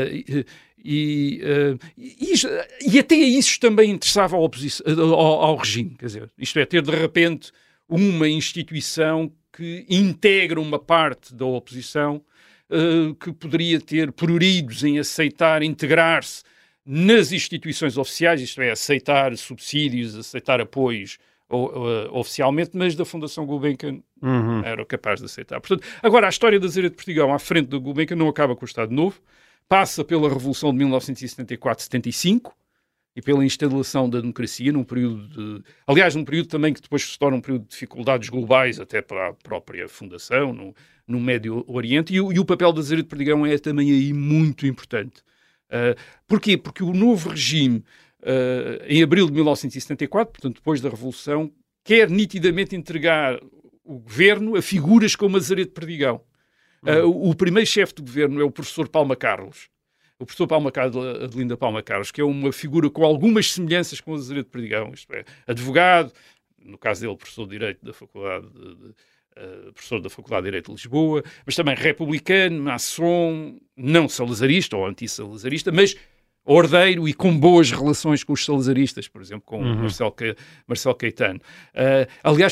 E até isso também interessava ao regime, quer dizer, isto é, ter de repente uma instituição que integra uma parte da oposição que poderia ter pruridos em aceitar, integrar-se nas instituições oficiais, isto é, aceitar subsídios, aceitar apoios oficialmente, mas da Fundação Gulbenkian era capaz de aceitar. Portanto, agora, a história da Azeredo de Perdigão à frente da Gulbenkian não acaba com o Estado Novo, passa pela Revolução de 1974-75 e pela instalação da democracia num período num período também que depois se torna um período de dificuldades globais até para a própria Fundação, no Médio Oriente, e o papel da Azeredo de Perdigão é também aí muito importante. Porquê? Porque o novo regime, em abril de 1974, portanto depois da Revolução, quer nitidamente entregar o governo a figuras como Azeredo de Perdigão. O primeiro chefe de governo é o professor Palma Carlos. O professor Adelinda Palma Carlos, que é uma figura com algumas semelhanças com Azeredo de Perdigão, isto é, advogado, no caso dele, professor de Direito da Faculdade professor da Faculdade de Direito de Lisboa, mas também republicano, maçom, não salazarista ou anti-salazarista, mas ordeiro e com boas relações com os salazaristas, por exemplo, com Marcelo Caetano. Aliás,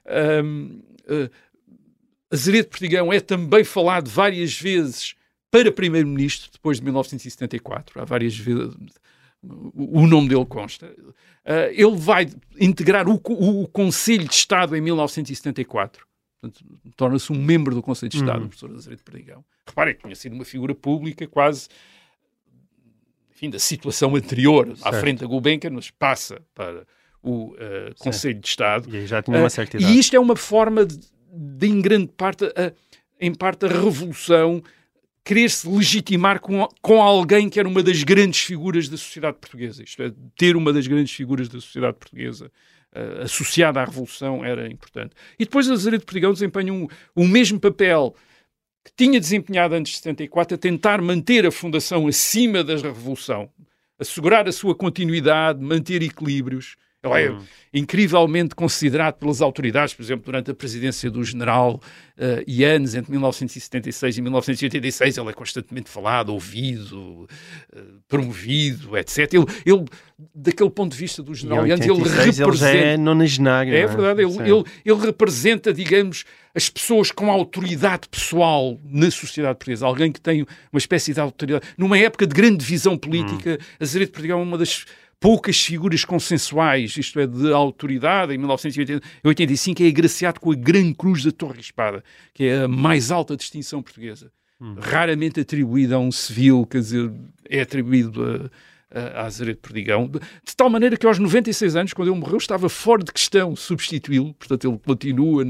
Azeredo de Perdigão é também falado várias vezes para primeiro-ministro depois de 1974. Há várias vezes o nome dele consta. Ele vai integrar o Conselho de Estado em 1974. Portanto, torna-se um membro do Conselho de Estado, o professor Azeredo de Perdigão. Reparem que tinha sido uma figura pública quase, enfim, da situação anterior, à frente da Gulbenkian, mas passa para o Conselho de Estado. E aí já tinha uma certa idade. E isto é uma forma de em grande parte, em parte, a revolução querer-se legitimar com alguém que era uma das grandes figuras da sociedade portuguesa. Isto é, ter uma das grandes figuras da sociedade portuguesa associada à revolução era importante. E depois Azeredo Perdigão desempenha o mesmo papel que tinha desempenhado antes de 74, a tentar manter a Fundação acima da revolução, assegurar a sua continuidade, manter equilíbrios. Ele é incrivelmente considerado pelas autoridades, por exemplo, durante a presidência do general Yanes, entre 1976 e 1986, ele é constantemente falado, ouvido, promovido, etc. Ele, daquele ponto de vista do general Yanes, ele representa... Ele já é nonagenário. É verdade, ele representa, digamos, as pessoas com autoridade pessoal na sociedade portuguesa, alguém que tem uma espécie de autoridade. Numa época de grande divisão política, Azeredo Perdigão é uma das poucas figuras consensuais, isto é, de autoridade. Em 1985 é agraciado com a Grande Cruz da Torre Espada, que é a mais alta distinção portuguesa. Raramente atribuída a um civil, quer dizer, é atribuído a Azeredo Perdigão, de tal maneira que aos 96 anos, quando ele morreu, estava fora de questão substituí-lo, portanto ele continua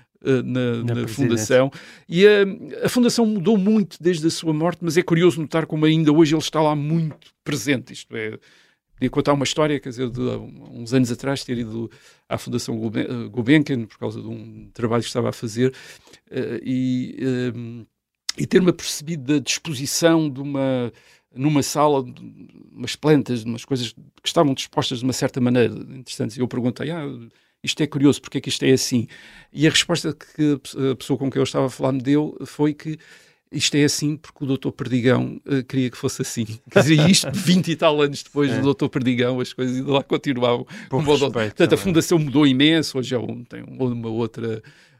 na Fundação. E a Fundação mudou muito desde a sua morte, mas é curioso notar como ainda hoje ele está lá muito presente, isto é... Podia contar uma história, quer dizer, de uns anos atrás, ter ido à Fundação Gulbenkian por causa de um trabalho que estava a fazer e ter-me apercebido da disposição de numa sala, de umas plantas, de umas coisas que estavam dispostas de uma certa maneira interessantes. E eu perguntei, isto é curioso, porque é que isto é assim? E a resposta que a pessoa com quem eu estava a falar me deu foi que isto é assim porque o Dr. Perdigão queria que fosse assim. Quer dizer, isto 20 e tal anos depois do Dr. Perdigão, as coisas ainda lá continuavam. Portanto, a Fundação mudou imenso, hoje tem uma outra,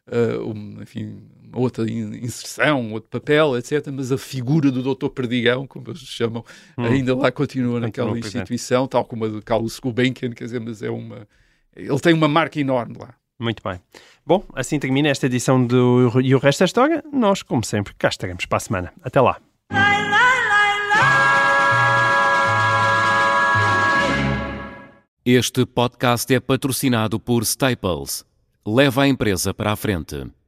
uma outra inserção, um outro papel, etc. Mas a figura do Dr. Perdigão, como eles chamam, ainda lá continua naquela instituição, tal como a de Carlos Gulbenkian, quer dizer, mas ele tem uma marca enorme lá. Muito bem. Bom, assim termina esta edição do E o Resto da História. Nós, como sempre, cá estaremos para a semana. Até lá. Este podcast é patrocinado por Staples. Leva a empresa para a frente.